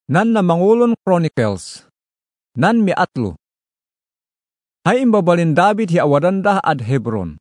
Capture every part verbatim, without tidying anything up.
Nan na Mangulon Chronicles, nan mi atlo. Hay imbabalin David hi awadandah ad Hebron.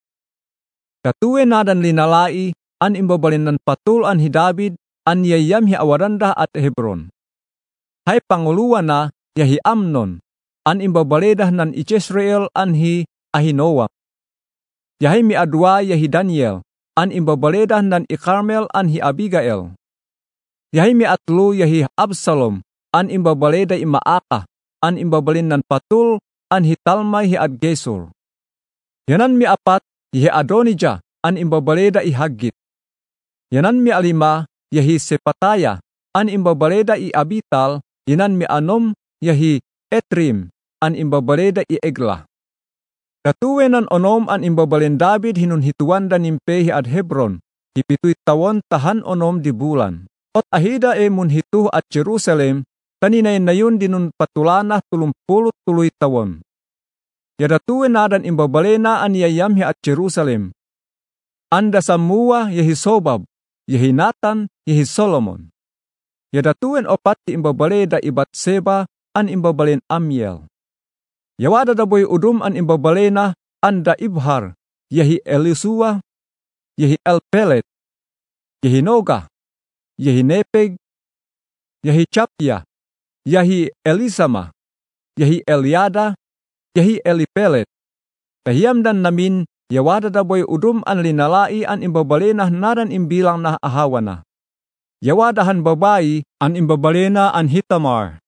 Katuwe nadan linalai an imbabalin nan patul an hi David an yayam hi awadandah ad Hebron. Hay panguluwa na yahi Amnon an imbabaledah nan Ijezreel an hi Ahinoam. Yahay mi adwa yahi Daniel an imbabaledah nan Ikarmel an hi Abigail. Yahay mi atlo yahi Absalom an imbabaleda i Maaka an imbabalin nan patul an hi Talmai hi ad Gesur. Yanan mi apat yahi Adonijah an imbabaleda i Haggit. Yanan mi alima yahi Sepataya an imbabaleda i Abital. Yanan mi anom yahi Etrim an imbabaleda i Egla. Katuwe nan onom an imbabalin David hinun hituan dan impehi ad Hebron hipituy tawon tahan onom di bulan. Ot ahida e mun hituh at Jerusalem, taninay na yun dinun patulanah tulumpulot tuloy tawon. Yadatuwe nadan imbabalena an yayam hi at Jerusalem. Anda samua yahi Sobab, yahi Nathan, yahi Solomon. Yadatuwen opat ti imbabaleda i Batseba an imbabalin Amiel. Yawada daboy udum an imbabalena anda Ibhar, yahi Elisua, yahi Elpelet, yahi Noga, yahi Nepeg, yahi Chapya, yahi Elisama, yahi Eliada, yahi Elipelet. Tahiyam dan namin yawada daboy udum an linalai an imbabalenah nadan imbilang na ahawana. Yawadahan babayi an imbabalena an Hitamar.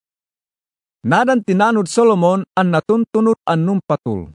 Nadan tinanud Solomon an natuntunot an numpatul.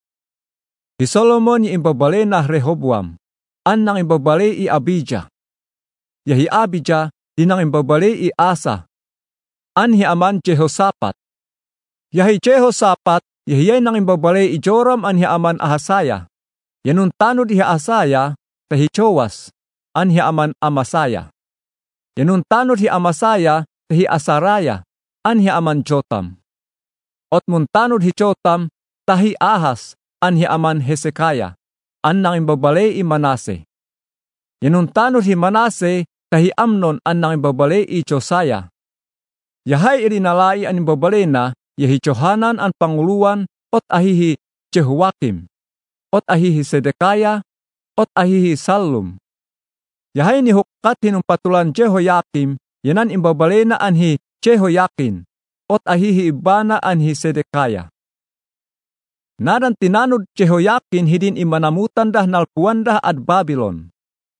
Hi Solomon y imbabalena Rehoboam, an nang imbabale i Abijah. Yahi Abijah, dinang imbabale i Asa. An hi aman Jehoshaphat. Yahi Jehoshaphat, yahiyay nang imbabale i Joram an hi aman Ahasaya. Yanun tanod hi Ahasaya, tahi Joas, an hi aman Amasaya. Yanun tanod hi Amasaya, tahi Asaraya, an hi aman Jotam. Ot muntanod hi Jotam, tahi Ahas, an hi aman Hezekiah, an nang imbabale i Manase. Yanun tanod hi Manase, tahi Amnon an nang imbabale i Josiah. Yahay irinalai an imbabale na, yahi Johanan an panguluan, ot ahihi Jehoakim, ot ahihi Sedekiah, ot ahihi Salum. Yahay ni hukat hinumpatulan Jehoiakim, yanan imbabale na anhi Jehoiakin, ot ahihi Ibana anhi Sedekiah. Nadan tinanud Jehoiakin hidin imanamutan dah nalpuan dah ad Babylon.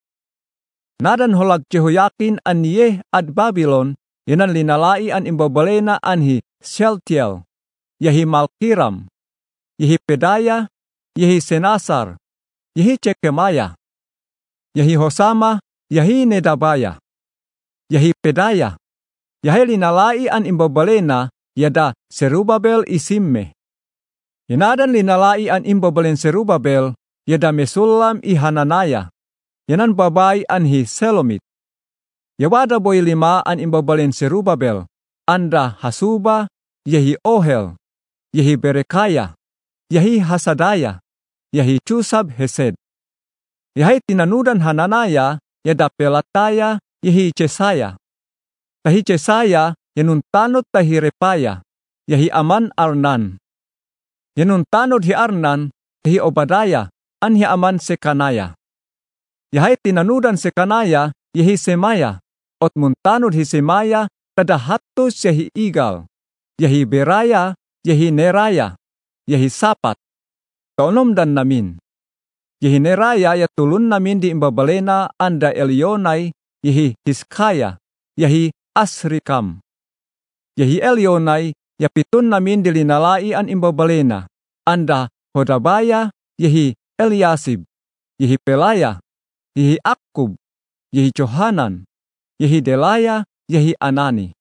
Nadan holag Jehoiakin an yeh ad Babylon, yanan linalai an imbabalena anhi Shealtiel, yahi Malkiram, yahi Pedaya, yahi Senasar, yahi Cekemaya, yahi Hosama, yahi Nedabaya, yahi Pedaya, yahi linalai an imbabalena yada Serubabel isimme. Yanadan linalai an imbabalen Serubabel yada Mesulam i Hananaya. Yanan babay anhi Selomit. Yawada boy lima an imbabalen Serubabel, anda Hasuba, yahi Ohel, yahi Berekaya, yahi Hasadaya, yahi Chusab Hesed. Yahi tinanudan Hananaya, yada Pelataya, yahi Chesaya. Tahi Chesaya, yanuntanod tahi Repaya, yahi Aman Arnan. Yanuntanod hi Arnan, tahi Obadaya, anhi Aman Sekanaya. Yahay tinanudan Sekanaya, yahi Semaya, ot muntanod hi Semaya, tadahatos yahi Igal, yahi Beraya, yahi Neraya, yahi Sapat. Taunom dan namin. Yahi Neraya yatulun namin di imbabalena anda Elionai, yahi Hiskaya, yahi Asrikam. Yahi Elionai, yapitun namin dilinalai an imbabalena, anda Hodabaya, yahi Eliasib, yahi Pelaya, yahi Akub, yahi Johanan, yahi Delaya, yahi Anani.